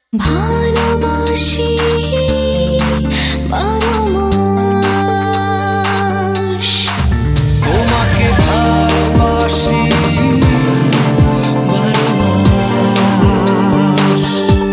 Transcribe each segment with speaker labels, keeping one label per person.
Speaker 1: ভালোবাসি বারো মাস,
Speaker 2: তোমাকে ভালোবাসি বারো মাস।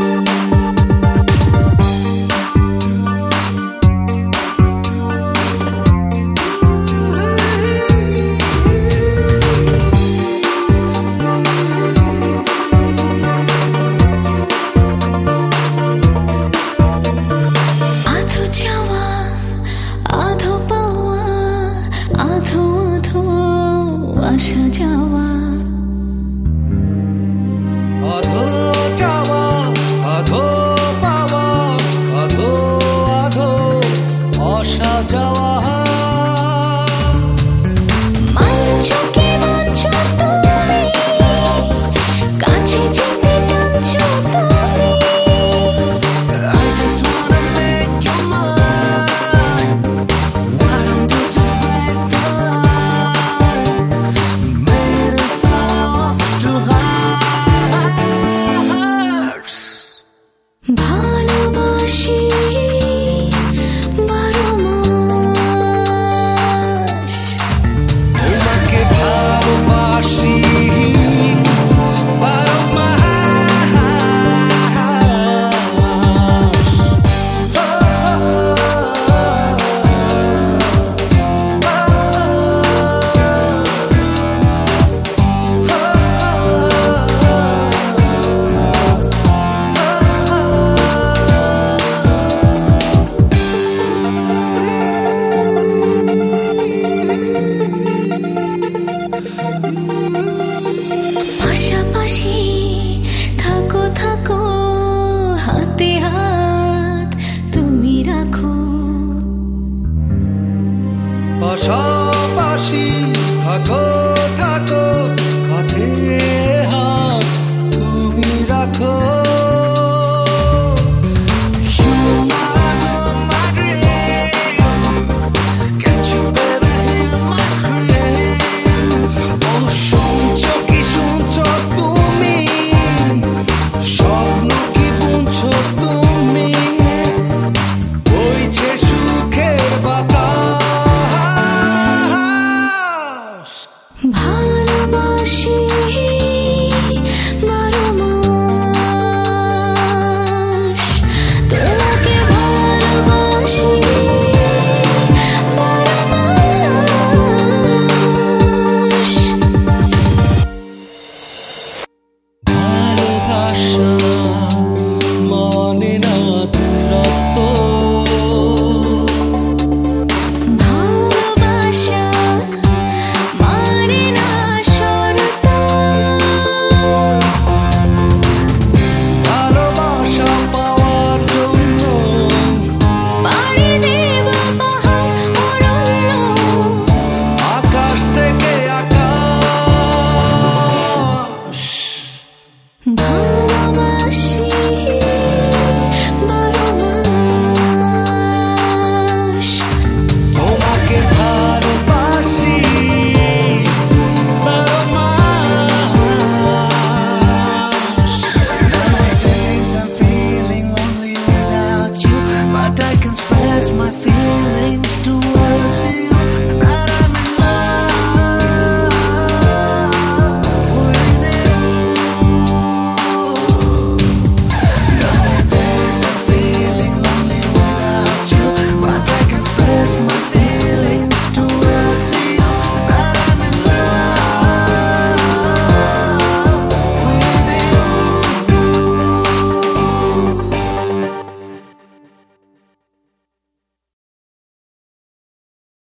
Speaker 1: আধো চাওয়া আধো পাওয়া, আধো আধো আসা যাওয়া,
Speaker 2: আধো চাওয়া আধো পাওয়া, আধো আধো আসা যাওয়া।
Speaker 1: মানছো কি মানছো তুমি, কাছে যেতে টানছো তুমি।
Speaker 2: I just wanna make you mine. Why don't you just break the line? Made it soft to hearts.
Speaker 1: ভালোবাসি বারো মাস,
Speaker 2: তোমাকে ভালোবাসি বারো মাস।
Speaker 1: পাশাপাশি থাকো থাকো হাতে হাত